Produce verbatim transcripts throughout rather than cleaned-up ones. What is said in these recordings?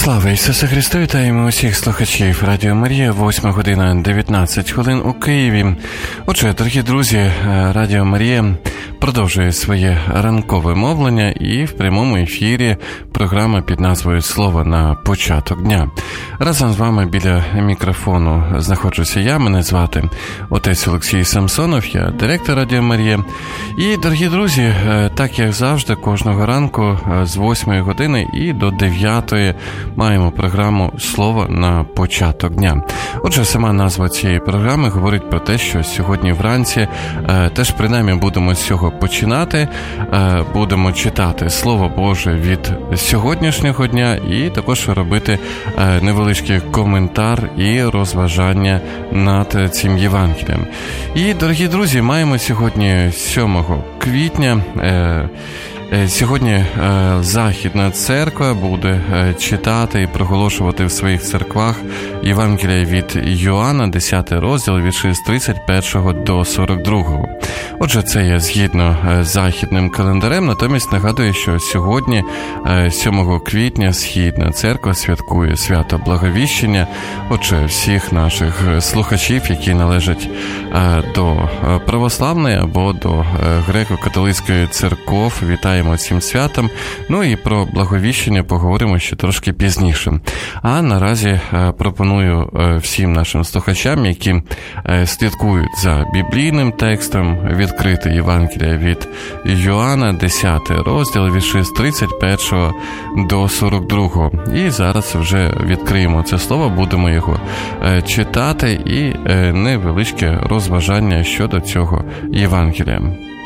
Слава Ісусу Христу! Вітаємо усіх слухачів Радіо Марія, восьма година дев'ятнадцять хвилин у Києві. Отже, дорогі друзі, Радіо Марія продовжує своє ранкове мовлення і в прямому ефірі програма під назвою «Слово на початок дня». Разом з вами біля мікрофону знаходжуся я, мене звати отець Олексій Самсонов, я директор Радіо Марія. І, дорогі друзі, так як завжди, кожного ранку з восьмої години і до дев'ятої маємо програму «Слово на початок дня». Отже, сама назва цієї програми говорить про те, що сьогодні вранці е, теж принаймні будемо з цього починати, е, будемо читати Слово Боже від сьогоднішнього дня і також робити е, невеличкий коментар і розважання над цим Євангелієм. І, дорогі друзі, маємо сьогодні сьомого квітня. Е, Сьогодні Західна Церква буде читати і проголошувати в своїх церквах Євангелія від Йоанна, десятий розділ, вірші з тридцять першого до сорок другого. Отже, це є згідно з західним календарем, натомість нагадую, що сьогодні, сьомого квітня, Східна Церква святкує свято Благовіщення. Отже, всіх наших слухачів, які належать до православної або до греко-католицької церков, вітаю цим святом. Ну і про Благовіщення поговоримо ще трошки пізніше. А наразі пропоную всім нашим слухачам, які слідкують за біблійним текстом, відкрити Євангелія від Йоанна, десятий розділ, вірші з тридцять першого до сорок другого. І зараз вже відкриємо це слово, будемо його читати і невеличке розважання щодо цього Євангелія.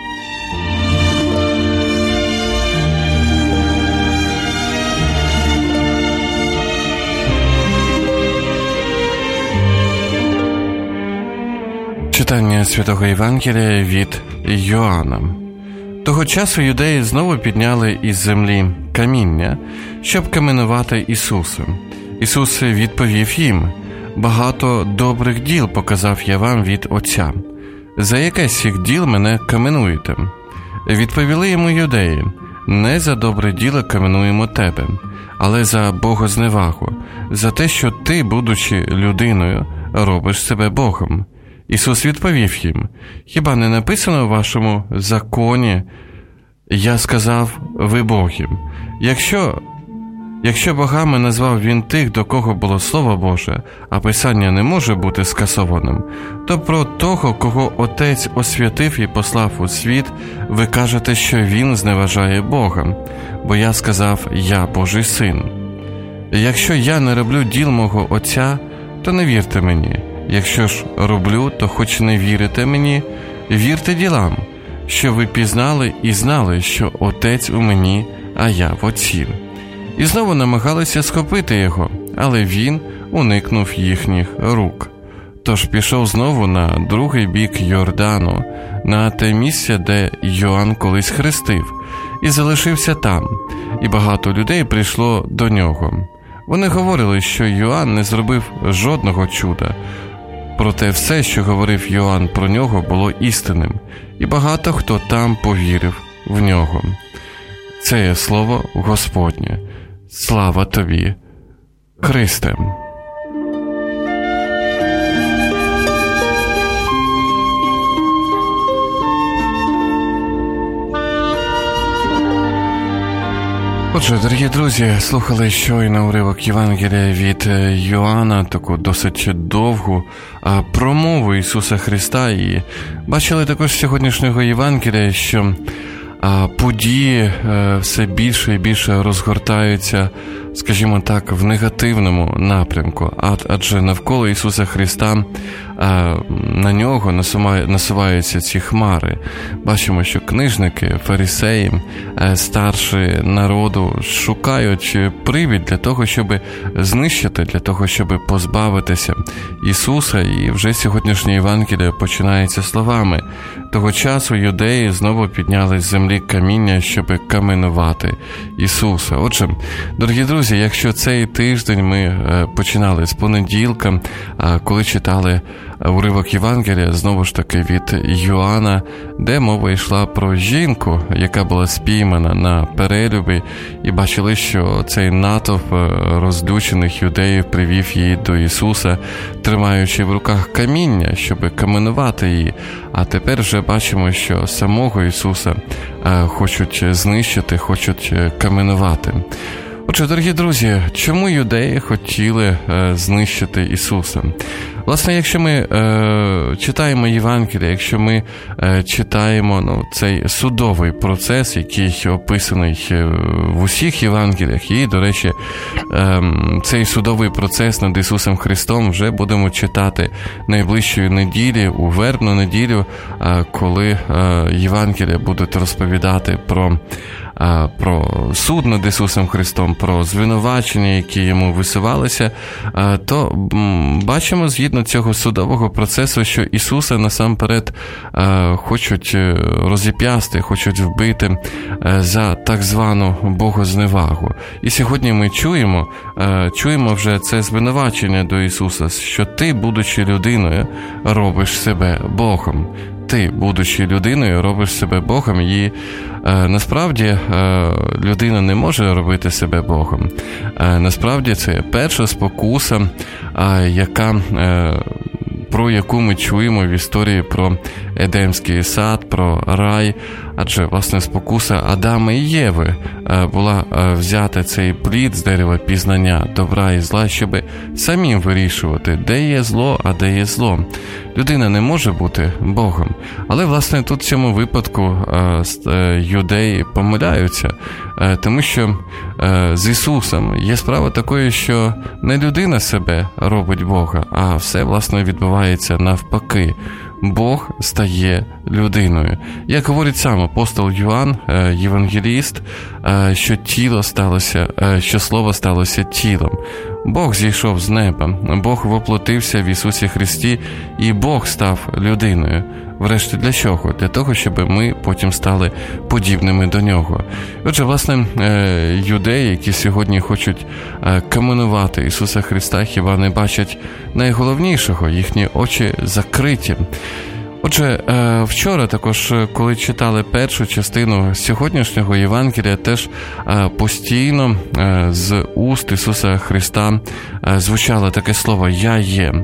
Читання Святого Євангелія від Йоанна. Того часу юдеї знову підняли із землі каміння, щоб каменувати Ісуса. Ісус відповів їм: «Багато добрих діл показав я вам від Отця. За яке з цих діл мене каменуєте?» Відповіли йому юдеї: «Не за добре діло каменуємо тебе, але за богозневагу, за те, що ти, будучи людиною, робиш себе Богом». Ісус відповів їм: «Хіба не написано в вашому законі: я сказав, ви боги? Якщо, якщо богами назвав він тих, до кого було Слово Боже, а Писання не може бути скасованим, то про того, кого Отець освятив і послав у світ, ви кажете, що він зневажає Бога, бо я сказав, я Божий син. Якщо я не роблю діл мого Отця, то не вірте мені. Якщо ж роблю, то хоч не вірите мені, вірте ділам, що ви пізнали і знали, що Отець у мені, а я в Отці». І знову намагалися схопити його, але він уникнув їхніх рук. Тож пішов знову на другий бік Йордану, на те місце, де Йоанн колись хрестив, і залишився там, і багато людей прийшло до нього. Вони говорили, що Йоанн не зробив жодного чуда, проте все, що говорив Йоанн про нього, було істинним, і багато хто там повірив в нього. Це є слово Господнє. Слава тобі, Христе! Отже, дорогі друзі, слухали щойно уривок Євангелія від Йоанна, таку досить довгу промову Ісуса Христа, і бачили також з сьогоднішнього Євангелія, що події все більше і більше розгортаються, скажімо так, в негативному напрямку, адже навколо Ісуса Христа на нього насуваються ці хмари. Бачимо, що книжники, фарисеї, старші народу шукають привід для того, щоб знищити, для того, щоб позбавитися Ісуса. І вже сьогоднішнє Євангеліє починається словами: «Того часу юдеї знову підняли з землі каміння, щоб каменувати Ісуса». Отже, дорогі друзі, якщо цей тиждень ми починали з понеділка, коли читали уривок Євангелія, знову ж таки, від Йоанна, де мова йшла про жінку, яка була спіймана на перелюбі, і бачили, що цей натовп розлючених юдеїв привів її до Ісуса, тримаючи в руках каміння, щоб каменувати її. А тепер вже бачимо, що самого Ісуса хочуть знищити, хочуть каменувати. Отже, дорогі друзі, чому юдеї хотіли е, знищити Ісуса? Власне, якщо ми е, читаємо Євангелія, якщо ми е, читаємо ну, цей судовий процес, який описаний в усіх Євангеліях, і, до речі, е, цей судовий процес над Ісусом Христом вже будемо читати найближчої неділі, у вербну неділю, е, коли е, Євангелія будуть розповідати про про суд над Ісусом Христом, про звинувачення, які йому висувалися, то бачимо згідно цього судового процесу, що Ісуса насамперед хочуть розіп'ясти, хочуть вбити за так звану богозневагу. І сьогодні ми чуємо, чуємо вже це звинувачення до Ісуса, що ти, будучи людиною, робиш себе Богом. Ти, будучи людиною, робиш себе Богом, і е, насправді е, людина не може робити себе Богом. Е, насправді це перша спокуса, е, яка, е, про яку ми чуємо в історії про Едемський сад, про рай, адже, власне, спокуса Адама і Єви е, була е, взяти цей плід з дерева пізнання добра і зла, щоб самим вирішувати, де є зло, а де є зло. Людина не може бути Богом. Але, власне, тут в цьому випадку е, е, юдеї помиляються, е, тому що е, з Ісусом є справа такою, що не людина себе робить Бога, а все, власне, відбувається навпаки. Бог стає людиною. Як говорить сам апостол Йоанн, євангеліст, що тіло сталося, що слово сталося тілом. Бог зійшов з неба, Бог воплотився в Ісусі Христі, і Бог став людиною. Врешті для чого? Для того, щоб ми потім стали подібними до Нього. Отже, власне, юдеї, які сьогодні хочуть каменувати Ісуса Христа, хіба не бачать найголовнішого, їхні очі закриті. Отже, вчора також, коли читали першу частину сьогоднішнього Євангелія, теж постійно з уст Ісуса Христа звучало таке слово «Я є».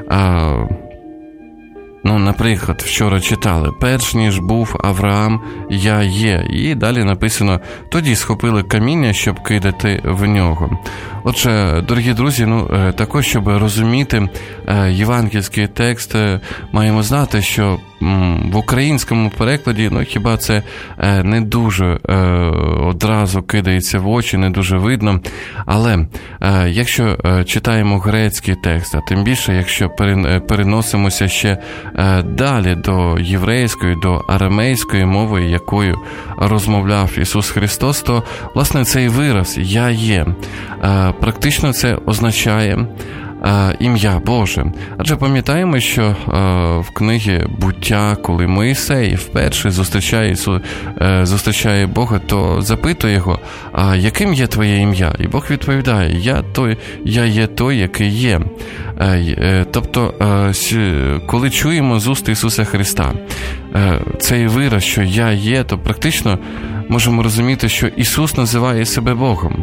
Ну, наприклад, вчора читали: перш ніж був Авраам, я є. І далі написано: тоді схопили каміння, щоб кидати в нього. Отже, дорогі друзі, ну, також, щоб розуміти євангельський текст, маємо знати, що в українському перекладі, ну, хіба це не дуже одразу кидається в очі, не дуже видно. Але якщо читаємо грецький текст, а тим більше, якщо переносимося ще далі до єврейської, до арамейської мови, якою розмовляв Ісус Христос, то, власне, цей вираз «Я є» практично це означає ім'я Боже. Адже пам'ятаємо, що е, в книгі «Буття», коли Мойсей вперше зустрічає, е, зустрічає Бога, то запитує його: а яким є твоє ім'я? І Бог відповідає: я, той, я є той, який є. Е, е, тобто, е, коли чуємо з уст Ісуса Христа е, цей вираз, що «я є», то практично можемо розуміти, що Ісус називає себе Богом.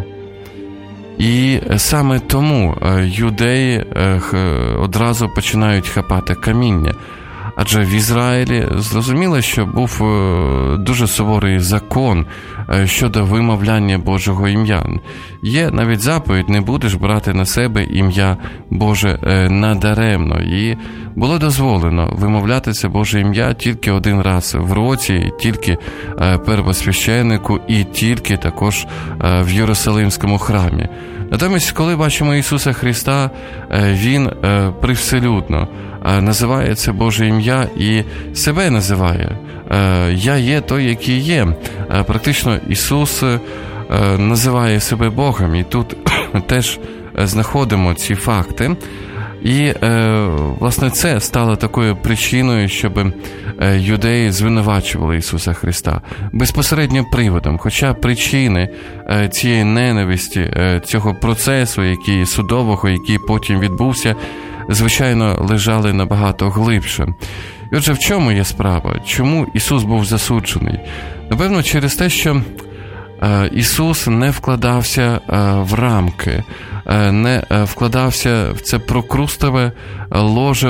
І саме тому юдеї одразу починають хапати каміння. Адже в Ізраїлі зрозуміло, що був дуже суворий закон щодо вимовляння Божого ім'я. Є навіть заповідь: не будеш брати на себе ім'я Боже надаремно. І було дозволено вимовляти це Боже ім'я тільки один раз в році, тільки первосвященнику і тільки також в Єрусалимському храмі. Натомість, коли бачимо Ісуса Христа, Він привселюдно називає це Боже ім'я і себе називає. «Я є той, який є». Практично Ісус називає себе Богом, і тут теж знаходимо ці факти. І, власне, це стало такою причиною, щоб юдеї звинувачували Ісуса Христа. Безпосередньо приводом. Хоча причини цієї ненависті, цього процесу, який судового, який потім відбувся, звичайно, лежали набагато глибше. І отже, в чому є справа? Чому Ісус був засуджений? Напевно, через те, що Ісус не вкладався в рамки, не вкладався в це прокрустове ложе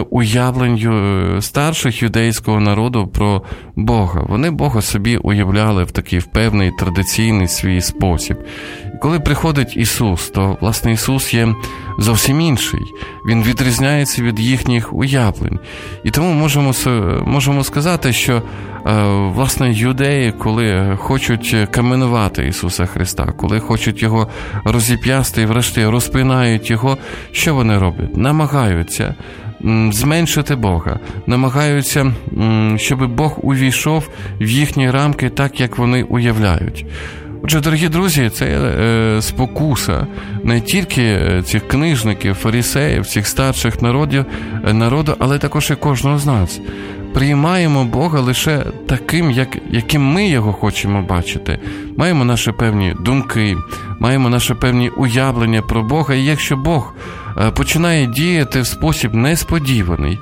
уявлень старших юдейського народу про Бога. Вони Бога собі уявляли в такий певний традиційний свій спосіб. І коли приходить Ісус, то, власне, Ісус є зовсім інший. Він відрізняється від їхніх уявлень. І тому можемо, можемо сказати, що, власне, юдеї, коли хочуть каменувати Ісуса Христа, коли хочуть Його розіп'ясти і врешті розпинають Його, що вони роблять? Намагаються зменшити Бога, намагаються, щоб Бог увійшов в їхні рамки так, як вони уявляють. Отже, дорогі друзі, це е, спокуса не тільки цих книжників, фарисеїв, цих старших народів, народу, але також і кожного з нас. Приймаємо Бога лише таким, як, яким ми Його хочемо бачити. Маємо наші певні думки, маємо наші певні уявлення про Бога, і якщо Бог е, починає діяти в спосіб несподіваний,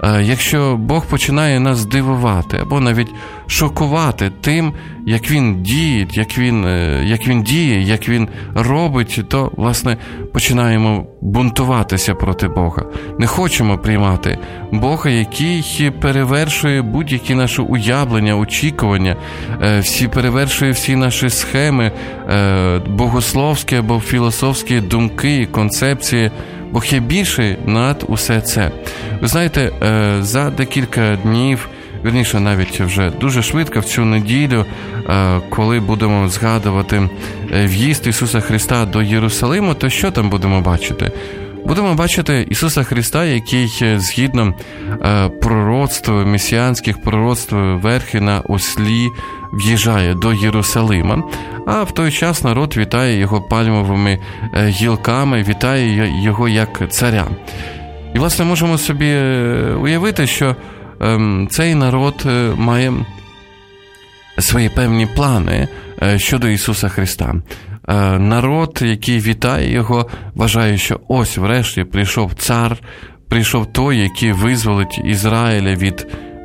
якщо Бог починає нас дивувати або навіть шокувати тим, як Він діє, як Він, як він діє, як Він робить, то, власне, починаємо бунтуватися проти Бога. Не хочемо приймати Бога, який перевершує будь-які наші уявлення, очікування, всі перевершує всі наші схеми, богословські або філософські думки, концепції. Бог є більший над усе це. Ви знаєте, за декілька днів, вірніше навіть вже дуже швидко в цю неділю, коли будемо згадувати в'їзд Ісуса Христа до Єрусалиму, то що там будемо бачити? Будемо бачити Ісуса Христа, який згідно пророцтв, месіанських пророцтв, верхи на ослі в'їжджає до Єрусалима, а в той час народ вітає його пальмовими гілками, вітає його як царя. І, власне, можемо собі уявити, що цей народ має свої певні плани щодо Ісуса Христа. Народ, який вітає його, вважає, що ось врешті прийшов цар, прийшов той, який визволить Ізраїля від,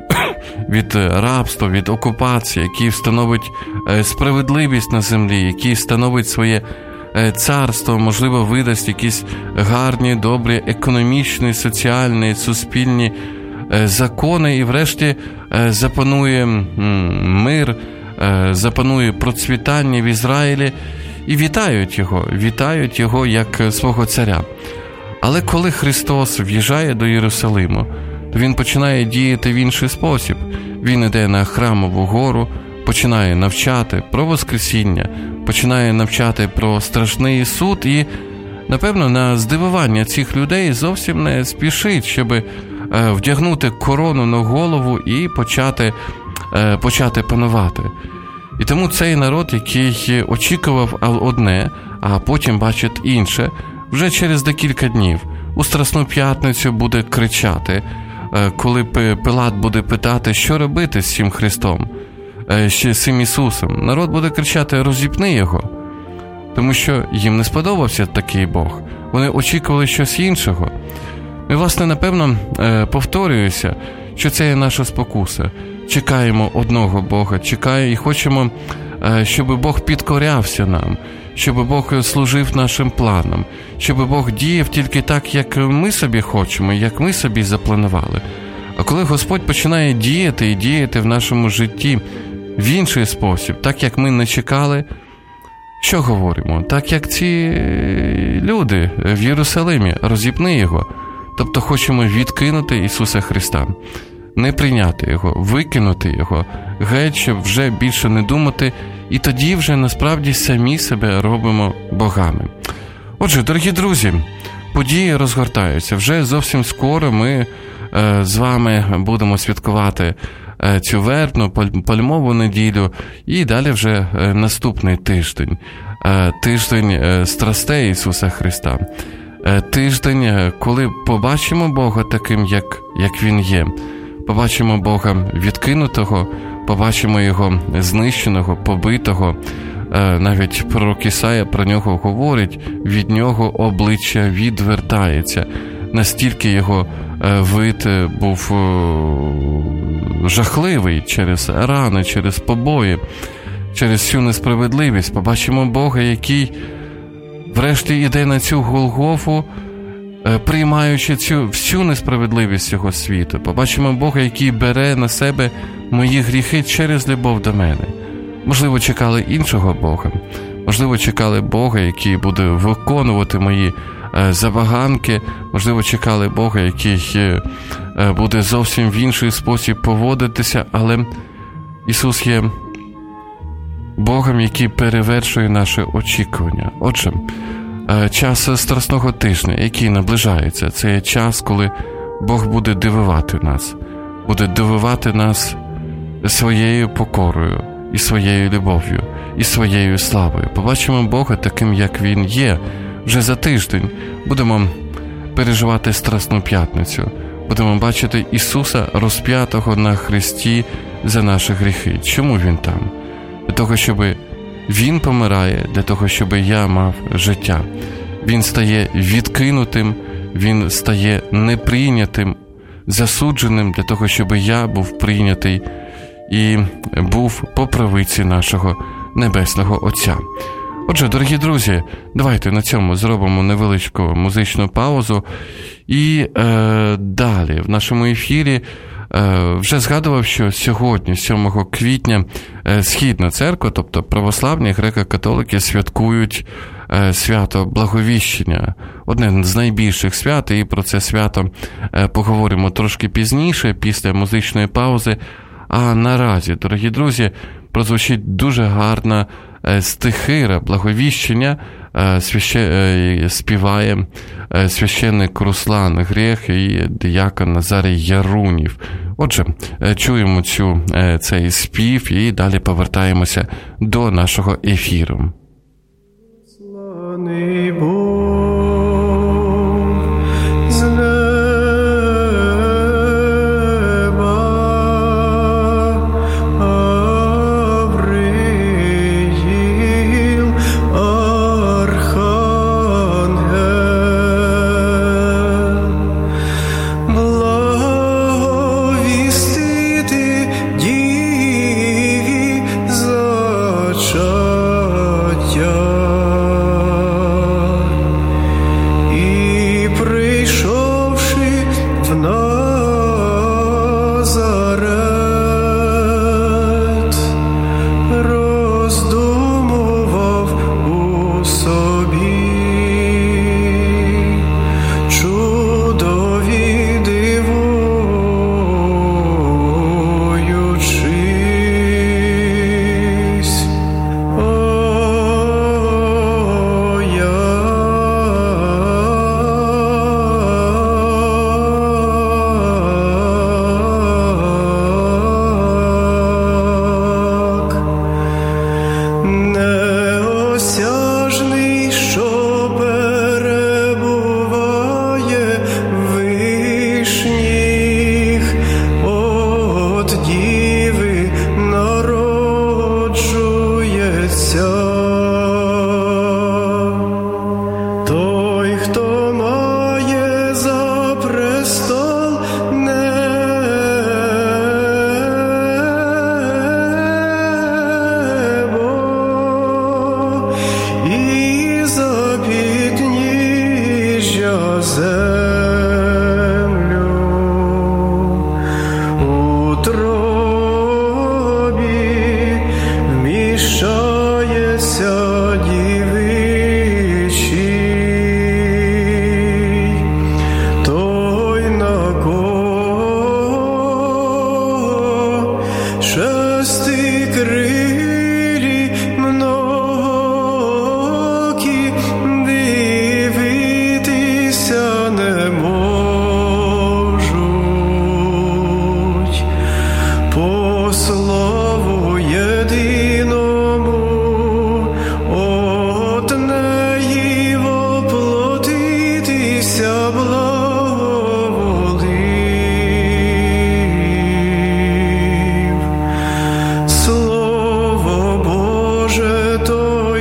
від рабства, від окупації, який встановить справедливість на землі, який встановить своє царство, можливо, видасть якісь гарні, добрі, економічні, соціальні, суспільні закони і врешті запанує мир, запанує процвітання в Ізраїлі і вітають його, вітають його як свого царя. Але коли Христос в'їжджає до Єрусалиму, то Він починає діяти в інший спосіб. Він іде на Храмову гору, починає навчати про Воскресіння, починає навчати про страшний суд і, напевно, на здивування цих людей зовсім не спішить, щоб вдягнути корону на голову і почати, почати панувати. І тому цей народ, який очікував одне, а потім бачить інше, вже через декілька днів у Страсну п'ятницю буде кричати, коли Пилат буде питати, що робити з цим Христом, з цим Ісусом. Народ буде кричати: розіпни його, тому що їм не сподобався такий Бог. Вони очікували щось іншого. Ми, власне, напевно, повторююся, що це є наша спокуса. Чекаємо одного Бога, чекаємо і хочемо, щоб Бог підкорявся нам, щоб Бог служив нашим планам, щоб Бог діяв тільки так, як ми собі хочемо, як ми собі запланували. А коли Господь починає діяти і діяти в нашому житті в інший спосіб, так, як ми не чекали, що говоримо? Так, як ці люди в Єрусалимі: розіпни його. Тобто хочемо відкинути Ісуса Христа, не прийняти Його, викинути Його, геть, щоб вже більше не думати, і тоді вже насправді самі себе робимо богами. Отже, дорогі друзі, події розгортаються. Вже зовсім скоро ми е, з вами будемо святкувати е, цю вербну, пальмову неділю, і далі вже е, наступний тиждень, е, тиждень е, страстей Ісуса Христа. Тиждень, коли побачимо Бога таким, як, як Він є. Побачимо Бога відкинутого, побачимо Його знищеного, побитого. Навіть пророк Ісая про нього говорить: від Нього обличчя відвертається. настільки його вид був жахливий через рани, через побої, через всю несправедливість. Побачимо Бога, який врешті йде на цю Голгофу, приймаючи цю всю несправедливість цього світу. Побачимо Бога, який бере на себе мої гріхи через любов до мене. Можливо, чекали іншого Бога. Можливо, чекали Бога, який буде виконувати мої забаганки. Можливо, чекали Бога, який буде зовсім в інший спосіб поводитися. Але Ісус є Богом, який перевершує наші очікування. Отже, час Страсного тижня, який наближається, це є час, коли Бог буде дивувати нас. Буде дивувати нас своєю покорою, і своєю любов'ю, і своєю славою. Побачимо Бога таким, як Він є. Вже за тиждень будемо переживати Страсну п'ятницю. Будемо бачити Ісуса розп'ятого на хресті за наші гріхи. Чому Він там? Для того, щоб Він помирає, для того, щоб я мав життя. Він стає відкинутим, Він стає неприйнятим, засудженим для того, щоб я був прийнятий і був по правиці нашого Небесного Отця. Отже, дорогі друзі, давайте на цьому зробимо невеличку музичну паузу. І е, далі в нашому ефірі е, вже згадував, що сьогодні, сьомого квітня, е, Східна церква, тобто православні греко-католики, святкують е, свято Благовіщення. Одне з найбільших свят, і про це свято е, поговоримо трошки пізніше, після музичної паузи. А наразі, дорогі друзі, прозвучить дуже гарна стихира Благовіщення, свяще... співає священник Руслан Грех і диякон Назарій Ярунів. Отже, чуємо цю, цей спів і далі повертаємося до нашого ефіру. Славний Бог,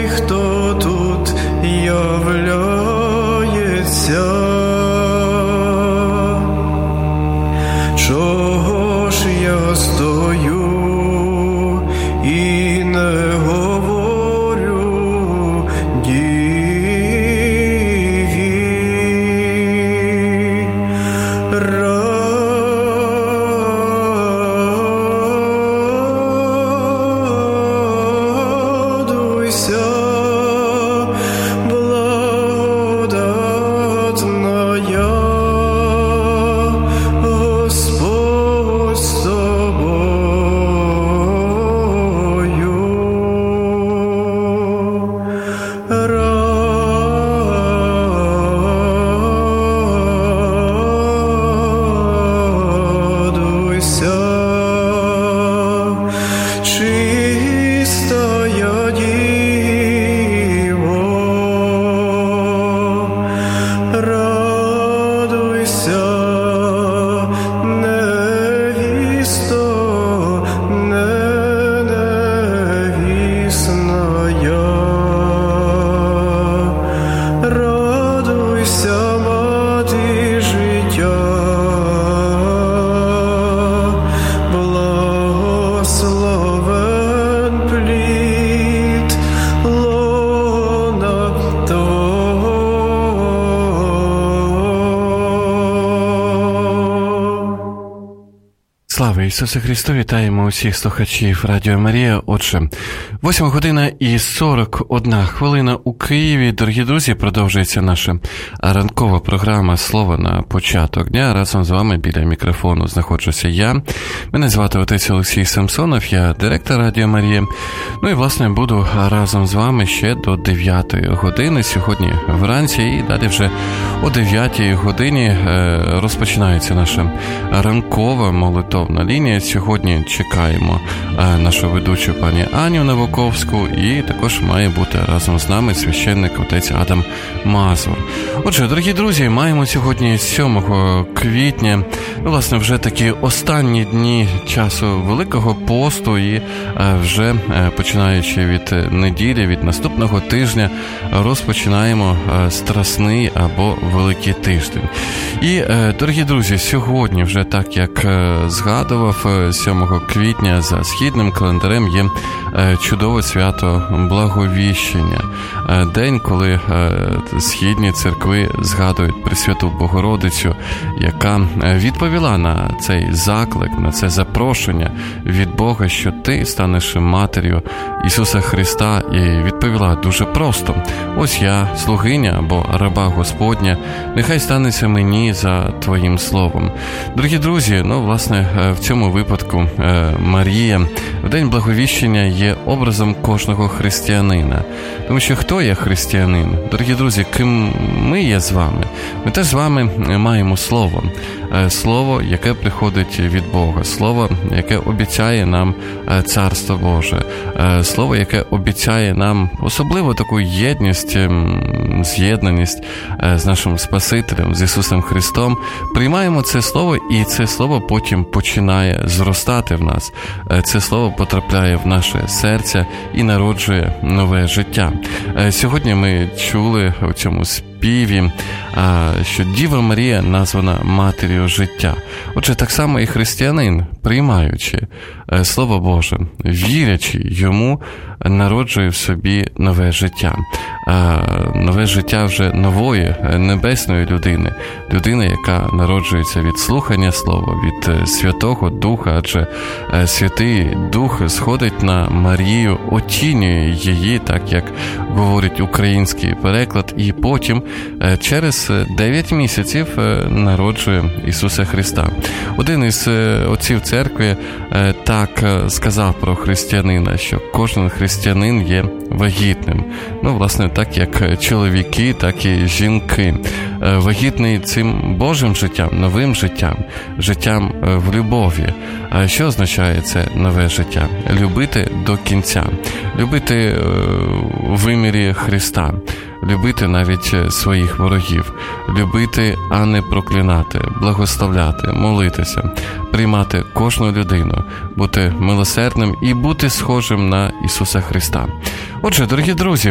являється. Слава Ісусу Христу! Вітаємо усіх слухачів Радіо Марія. Отже, восьма година і сорок одна хвилина у Києві. Дорогі друзі, продовжується наша ранкова програма «Слово на початок дня». Разом з вами біля мікрофону знаходжуся я. Мене звати отець Олексій Самсонов, я директор Радіо Марія. Ну і, власне, буду разом з вами ще до дев'ятої години. Сьогодні вранці і далі вже о дев'ятій годині розпочинається наша ранкова молитовна лінія. Сьогодні чекаємо нашу ведучу пані Аню Новаковську, і також має бути разом з нами священник отець Адам Мазур. Отже, дорогі друзі, маємо сьогодні сьомого квітня, ну, власне, вже такі останні дні часу Великого посту, і вже починаючи від неділі, від наступного тижня, розпочинаємо Страсний або Великий тиждень. І, дорогі друзі, сьогодні вже, так як згадував, сьомого квітня за східним календарем є чудове свято Благовіщення. День, коли східні церкви згадують Пресвяту Богородицю, яка відповіла на цей заклик, на це запрошення від Бога, що ти станеш матір'ю Ісуса Христа, і відповіла дуже просто: ось я, слугиня або раба Господня, нехай станеться мені за Твоїм словом. Дорогі друзі, ну, власне, в цьому випадку Марія в День Благовіщення є образом кожного християнина. Тому що хто є християнин? Дорогі друзі, ким ми є з вами? Ми теж з вами маємо слово. Слово, яке приходить від Бога. Слово, яке обіцяє нам Царство Боже. Слово, яке обіцяє нам особливо таку єдність, з'єднаність з нашим Спасителем, з Ісусом Христом. Приймаємо це слово, і це слово потім починає зростати в нас. Це слово потрапляє в наше серце і народжує нове життя. Сьогодні ми чули у цьому співі, що Діва Марія названа матір'ю життя. Отже, так само і християнин, приймаючи Слово Боже, вірячи йому, народжує в собі нове життя. Нове життя вже нової, небесної людини. Людини, яка народжується від слухання Слова, від Святого Духа, адже Святий Дух сходить на Марію, оцінює її, так як говорить український переклад, і потім через дев'ять місяців народжує Ісуса Христа. Один із отців церкви так сказав про християнина, що кожен християнин є вагітним. Ну, власне, так як чоловіки, так і жінки. Вагітний цим Божим життям, новим життям, життям в любові. А що означає це нове життя? Любити до кінця. Любити у вимірі Христа. Любити навіть своїх ворогів. Любити, а не проклинати. Благословляти, молитися. Приймати кожну людину. Бути милосердним і бути схожим на Ісуса Христа. Отже, дорогі друзі,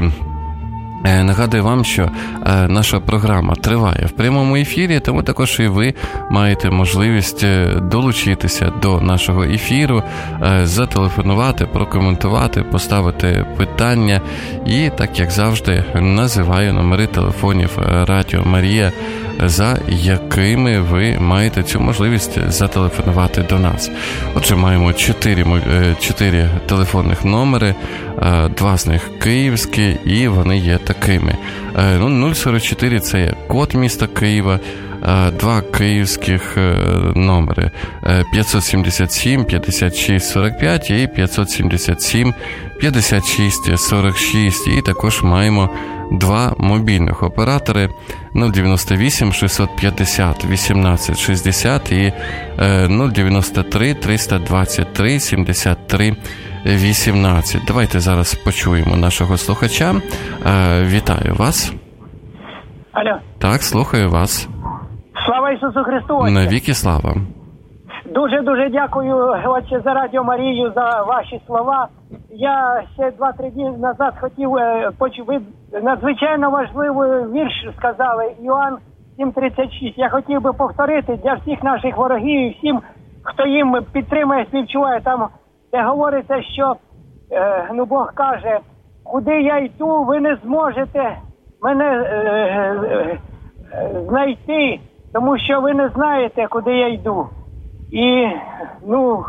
нагадую вам, що наша програма триває в прямому ефірі, тому також і ви маєте можливість долучитися до нашого ефіру, зателефонувати, прокоментувати, поставити питання. І, так як завжди, називаю номери телефонів Радіо Марія, за якими ви маєте цю можливість зателефонувати до нас. Отже, маємо чотири, чотири телефонних номери, два з них київські, і вони є такими. Ну, нуль сорок чотири – це є код міста Києва, два київських номери п'ятсот сімдесят сім п'ятдесят шість сорок п'ять і п'ятсот сімдесят сім п'ятдесят шість сорок шість. І також маємо два мобільних оператори нуль дев'яносто вісім шістсот п'ятдесят вісімнадцять шістдесят і нуль дев'яносто три триста двадцять три сімдесят три вісімнадцять. Давайте зараз почуємо нашого слухача. Вітаю вас. Алло. Так, слухаю вас. Слава Ісусу Христу! Навіки слава. Дуже-дуже дякую, отче, за Радіо Марію, за ваші слова. Я ще два-три дні назад хотів почути, надзвичайно важливий вірш сказали, Іоанн сім тридцять шість. Я хотів би повторити для всіх наших ворогів і всім, хто їм підтримує, співчуває. Там, де говориться, що е, ну, Бог каже, куди я йду, ви не зможете мене е, е, е, знайти, тому що ви не знаєте, куди я йду. І, ну,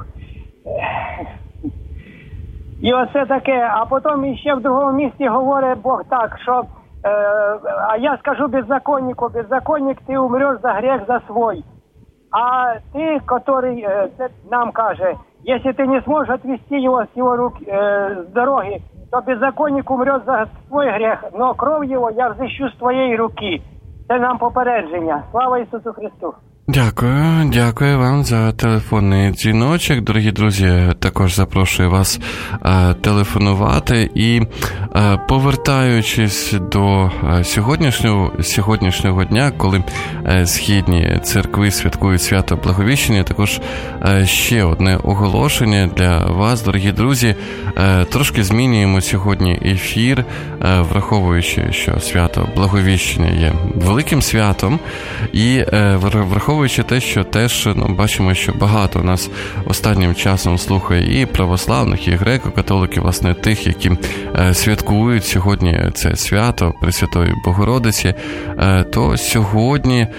і оце таке. А потім ще в другому місці говорить Бог так, що, е, а я скажу беззаконнику, беззаконник, ти умреш за грех за свой. А ты, который э, нам каже, если ты не сможешь отвести его с его рук э, с дороги, то беззаконник умрет за свой грех, но кров его я взыщу с твоей руки. Це нам попередження. Слава Ісусу Христу! Дякую, дякую вам за телефонний дзвіночок. Дорогі друзі, також запрошую вас е, телефонувати. І е, повертаючись до е, сьогоднішнього, сьогоднішнього дня, коли е, східні церкви святкують свято Благовіщення, також е, ще одне оголошення для вас, дорогі друзі. Е, трошки змінюємо сьогодні ефір, е, враховуючи, що свято Благовіщення є великим святом, і е, враховуючи Враховуючи те, що теж ну, бачимо, що багато нас останнім часом слухає і православних, і греко-католиків, власне, тих, які е, святкують сьогодні це свято Пресвятої Богородиці, е, то сьогодні е,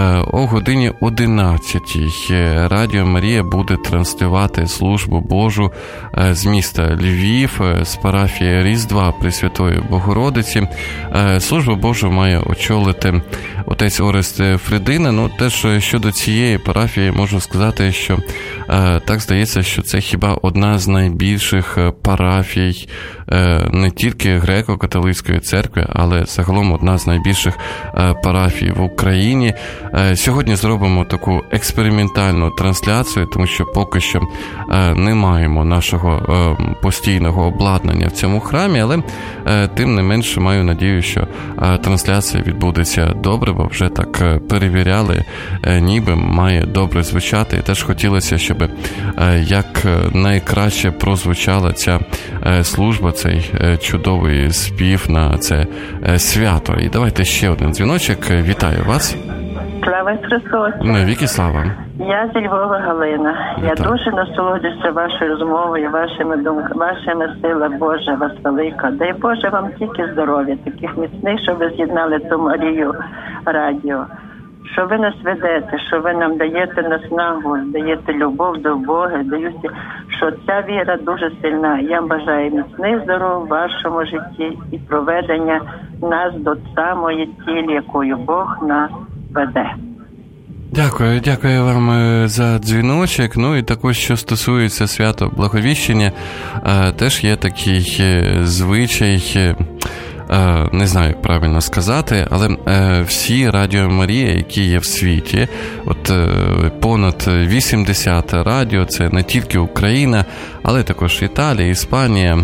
о годині одинадцятій Радіо Марія буде транслювати службу Божу е, з міста Львів, е, з парафії Різдва Пресвятої Богородиці. Е, службу Божу має очолити отець Орест Фредина. Ну, теж щодо цієї парафії можу сказати, що е, так здається, що це хіба одна з найбільших парафій е, не тільки греко-католицької церкви, але загалом одна з найбільших е, парафій в Україні. Е, сьогодні зробимо таку експериментальну трансляцію, тому що поки що е, не маємо нашого е, постійного обладнання в цьому храмі, але е, тим не менше маю надію, що е, трансляція відбудеться добре, бо вже так е, перевіряли, е, ніби має добре звучати. І теж хотілося, щоб е, як найкраще прозвучала ця е, служба, цей е, чудовий спів на це е, свято. І давайте ще один дзвіночок. Вітаю вас. Слава Ісусу! Навіки слава! Я зі Львова Галина. Я Вітаю. дуже насолоджуюся вашою розмовою, вашими думками, вашими сила Божа вас велика. Дай Боже вам тільки здоров'я, таких міцних, що ви з'єднали ту Марію радіо. Що ви нас ведете, що ви нам даєте наснагу, даєте любов до Бога, даєте, що ця віра дуже сильна. Я бажаю міцних здоров в вашому житті і проведення нас до самої цілі, якою Бог нас веде. Дякую, дякую вам за дзвіночок. Ну і також, що стосується свято Благовіщення, теж є такий звичай, не знаю, як правильно сказати, але всі Радіо Марія, які є в світі, от понад вісімдесят радіо, це не тільки Україна, але також Італія, Іспанія,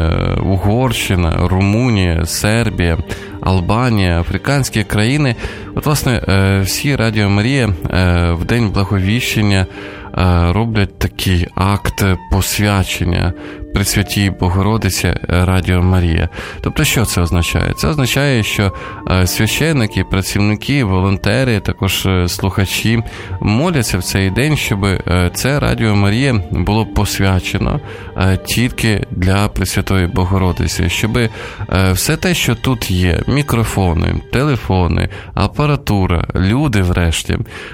Угорщина, Румунія, Сербія, Албанія, африканські країни. От, власне, всі Радіо Марія в День Благовіщення роблять такий акт посвячення Пресвятій Богородиці Радіо Марія. Тобто, що це означає? Це означає, що священники, працівники, волонтери, також слухачі моляться в цей день, щоб це Радіо Марія було посвячено тільки для Пресвятої Богородиці, щоб все те, що тут є, мікрофони, телефони, апаратура, люди врешті,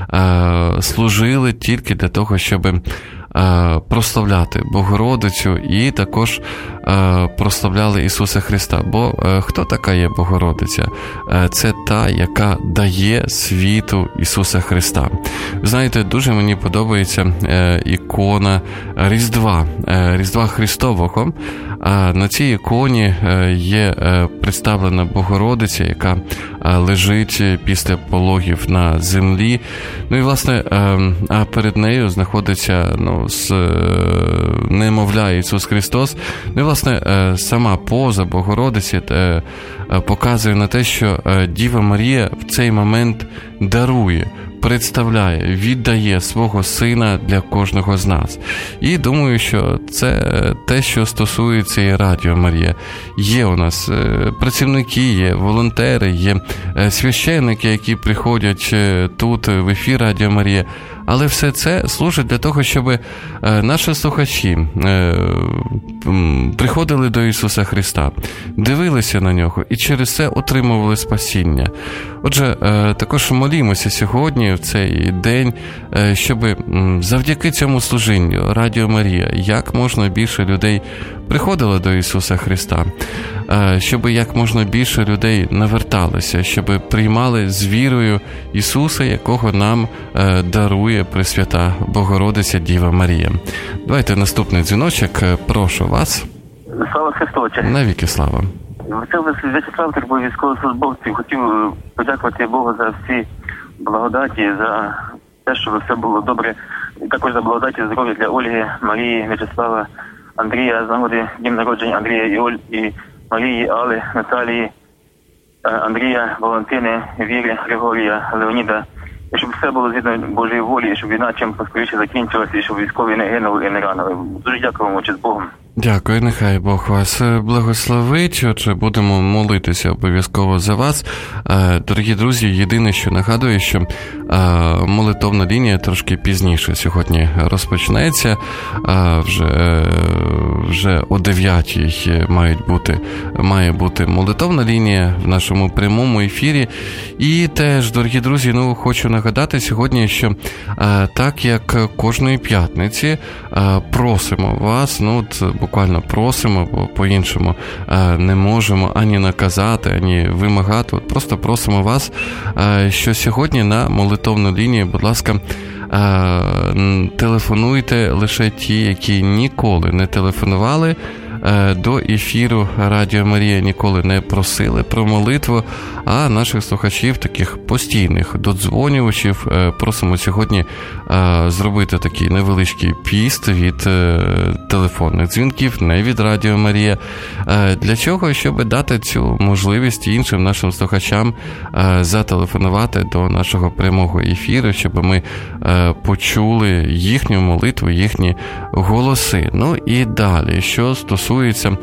служили тільки для того, щоб прославляти Богородицю і також прославляли Ісуса Христа. Бо хто така є Богородиця? Це та, яка дає світу Ісуса Христа. Ви знаєте, дуже мені подобається ікона Різдва, Різдва Христового. На цій іконі є представлена Богородиця, яка лежить після пологів на землі. Ну і, власне, а перед нею знаходиться ну, з немовля Ісус Христос. Ну і, власне, сама поза Богородиці показує на те, що Діва Марія в цей момент дарує, представляє, віддає свого сина для кожного з нас. І думаю, що це те, що стосується і Радіо Марія. Є у нас працівники, є волонтери, є священники, які приходять тут в ефір Радіо Марія. Але все це служить для того, щоб наші слухачі приходили до Ісуса Христа, дивилися на Нього і і через це отримували спасіння. Отже, також молімося сьогодні, в цей день, щоб завдяки цьому служінню Радіо Марія як можна більше людей приходило до Ісуса Христа, щоб як можна більше людей наверталися, щоб приймали з вірою Ісуса, якого нам дарує Пресвята Богородиця Діва Марія. Давайте наступний дзвіночок, прошу вас. Слава Христу! Навіки слава! Це В'ячеслав, турбує військовослужбовців. Хотів подякувати Богу за всі благодаті, за те, щоб все було добре. І також за благодаті здоров'я для Ольги, Марії, В'ячеслава, Андрія, з нагоди днів народження Андрія і Оль, і Марії, Али, Наталії, Андрія, Валентини, Віри, Григорія, Леоніда. І щоб все було згідно Божої волі, і щоб війна чим поскоріше закінчилася, і щоб військові не гинули і не ранили. Дуже дякуємо, чи з Богом. Дякую, нехай Бог вас благословить. Отже, будемо молитися обов'язково за вас. Дорогі друзі, єдине, що нагадую, що молитовна лінія трошки пізніше сьогодні розпочнеться. Вже, вже о дев'ятій мають бути, має бути молитовна лінія в нашому прямому ефірі. І теж, дорогі друзі, ну, хочу нагадати сьогодні, що так як кожної п'ятниці просимо вас, ну, от, буквально просимо, бо по-іншому не можемо ані наказати, ані вимагати. От просто просимо вас, що сьогодні на молитовну лінію, будь ласка, телефонуйте лише ті, які ніколи не телефонували до ефіру Радіо Марія, ніколи не просили про молитву, а наших слухачів, таких постійних додзвонювачів, просимо сьогодні зробити такий невеличкий піст від телефонних дзвінків, не від Радіо Марія. Для чого? Щоб дати цю можливість іншим нашим слухачам зателефонувати до нашого прямого ефіру, щоб ми почули їхню молитву, їхні голоси. Ну і далі, що стосується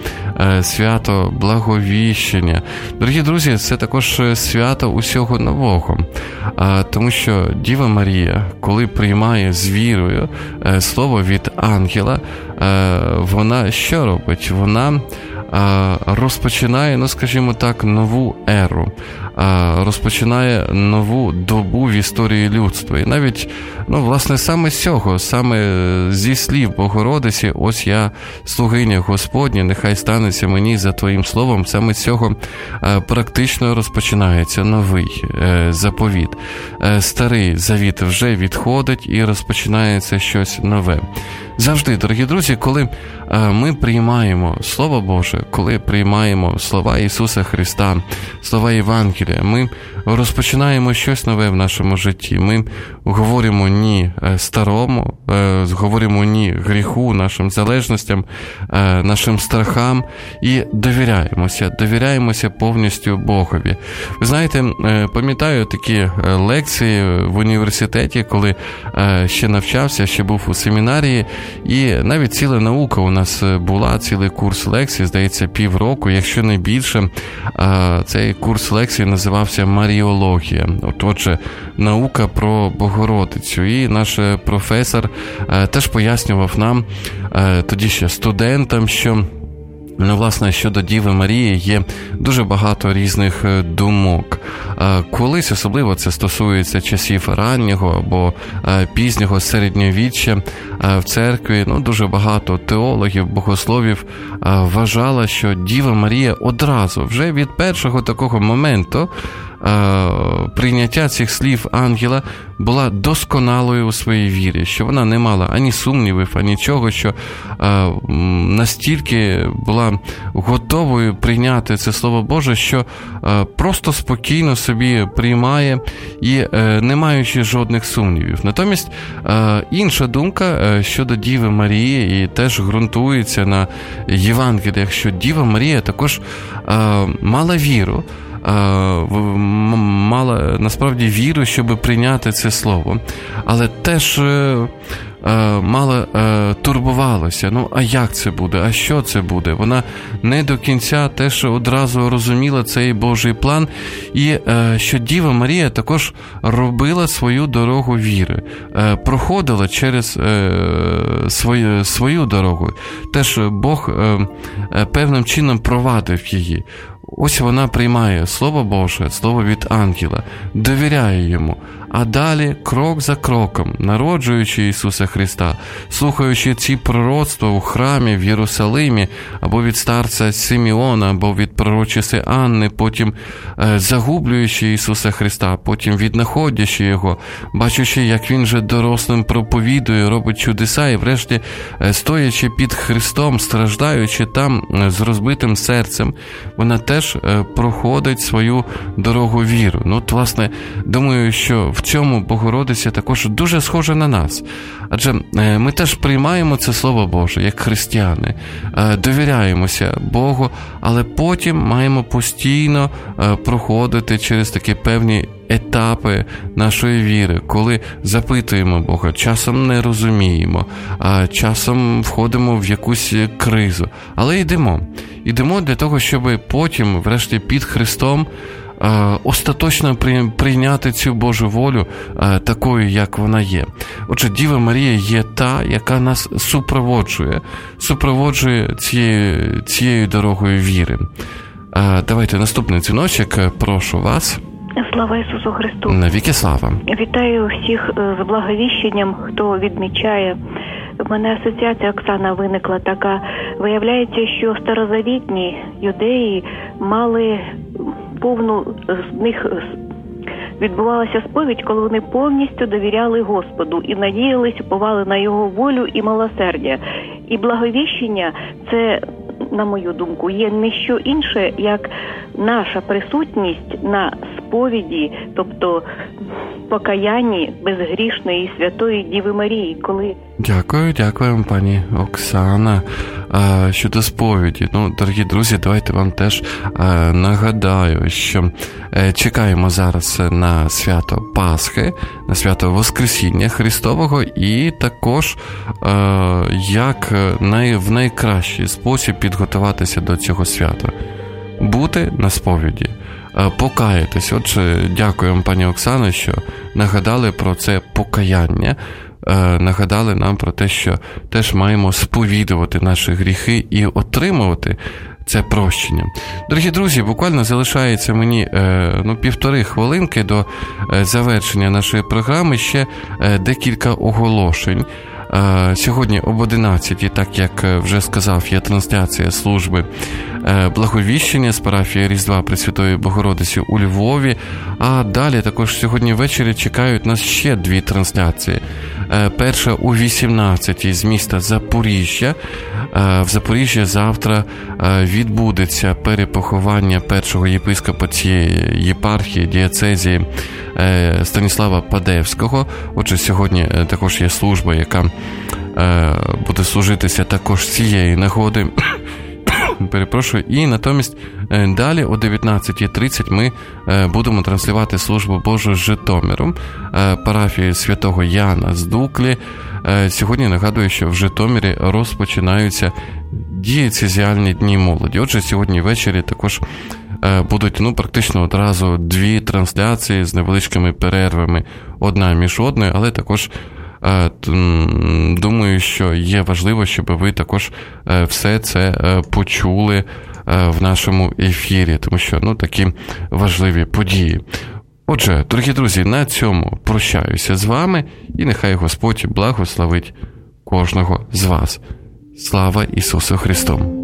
свято Благовіщення. Дорогі друзі, це також свято усього нового, тому що Діва Марія, коли приймає з вірою слово від ангела, вона що робить? Вона розпочинає, ну, скажімо так, нову еру, розпочинає нову добу в історії людства. І навіть, ну, власне, саме з цього, саме зі слів Богородиці, ось я, слугиня Господня, нехай станеться мені за Твоїм словом, саме з цього практично розпочинається новий заповіт. Старий завіт вже відходить і розпочинається щось нове. Завжди, дорогі друзі, коли ми приймаємо Слово Боже, коли приймаємо слова Ісуса Христа, слова Євангелія, ми розпочинаємо щось нове в нашому житті. Ми говоримо ні старому, говоримо ні гріху, нашим залежностям, нашим страхам і довіряємося, довіряємося повністю Богові. Ви знаєте, пам'ятаю такі лекції в університеті, коли ще навчався, ще був у семінарії, і навіть ціла наука у нас була, цілий курс лекцій, здається, півроку, якщо не більше. Цей курс лекцій називався «Маріологія». От, отже, наука про Богородицю. І наш професор теж пояснював нам, тоді ще студентам, що, ну, власне, щодо Діви Марії є дуже багато різних думок. Колись, особливо це стосується часів раннього або пізнього середньовіччя, в церкві, ну, дуже багато теологів, богословів вважало, що Діва Марія одразу, вже від першого такого моменту, прийняття цих слів ангела була досконалою у своїй вірі, що вона не мала ані сумнівів, ані нічого, що настільки була готовою прийняти це Слово Боже, що просто спокійно собі приймає і не маючи жодних сумнівів. Натомість інша думка щодо Діви Марії і теж ґрунтується на Євангеліях, що Діва Марія також мала віру, мала насправді віру, щоб прийняти це слово. Але теж мало турбувалася. Ну, а як це буде? А що це буде? Вона не до кінця теж одразу розуміла цей Божий план. І що Діва Марія також робила свою дорогу віри. Проходила через свою, свою дорогу. Теж Бог певним чином провадив її. Ось вона приймає Слово Боже, Слово від ангела, довіряє йому, а далі крок за кроком, народжуючи Ісуса Христа, слухаючи ці пророцтва у храмі в Єрусалимі, або від старця Симеона, або від пророчиси Анни, потім е, загублюючи Ісуса Христа, потім віднаходячи Його, бачачи, як Він же дорослим проповідує, робить чудеса, і врешті, е, стоячи під Христом, страждаючи там е, з розбитим серцем, вона теж е, проходить свою дорогу віру. Ну, от, власне, думаю, що в цьому Богородиця також дуже схожа на нас. Адже ми теж приймаємо це Слово Боже, як християни, довіряємося Богу, але потім маємо постійно проходити через такі певні етапи нашої віри, коли запитуємо Бога, часом не розуміємо, а часом входимо в якусь кризу. Але йдемо. Йдемо для того, щоб потім, врешті, під Христом остаточно прийняти цю Божу волю такою, як вона є. Отже, Діва Марія є та, яка нас супроводжує, супроводжує цією, цією дорогою віри. Давайте наступний дзвіночок, прошу вас. Слава Ісусу Христу! Навіки слава! Вітаю всіх з благовіщенням, хто відмічає. В мене асоціація, Оксана, виникла така. Виявляється, що старозавітні юдеї мали повну, з них відбувалася сповідь, коли вони повністю довіряли Господу і надіялись, уповали на Його волю і милосердя. І благовіщення – це, на мою думку, є не що інше, як наша присутність на сповіді, тобто покаянні безгрішної і святої Діви Марії, коли... Дякую, дякую, пані Оксана. Щодо сповіді, ну, дорогі друзі, давайте вам теж нагадаю, що чекаємо зараз на свято Пасхи, на свято Воскресіння Христового, і також як в найкращий спосіб підготуватися до цього свята. Бути на сповіді, покаятись. Отже, дякуємо, пані Оксано, що нагадали про це покаяння, нагадали нам про те, що теж маємо сповідувати наші гріхи і отримувати це прощення. Дорогі друзі, буквально залишається мені ну, півтори хвилинки до завершення нашої програми, ще декілька оголошень. Сьогодні об одинадцятій, так як вже сказав, є трансляція служби благовіщення з парафії Різдва Пресвятої Богородиці у Львові, а далі також сьогодні ввечері чекають нас ще дві трансляції. Перша о вісімнадцятій з міста Запоріжжя. В Запоріжжі завтра відбудеться перепоховання першого єпископа цієї єпархії, дієцезії Станіслава Падевського. Отже, сьогодні також є служба, яка буде служитися також цієї нагоди. Перепрошую. І натомість далі о дев'ятнадцятій тридцять ми будемо транслювати службу Божу з Житомиром, парафії святого Яна з Дуклі. Сьогодні нагадую, що в Житомирі розпочинаються дієцезіальні дні молоді. Отже, сьогодні ввечері також будуть ну, практично одразу дві трансляції з невеличкими перервами, одна між одною, але також думаю, що є важливо, щоб ви також все це почули в нашому ефірі, тому що ну, такі важливі події. Отже, дорогі друзі, на цьому прощаюся з вами, і нехай Господь благословить кожного з вас. Слава Ісусу Христу!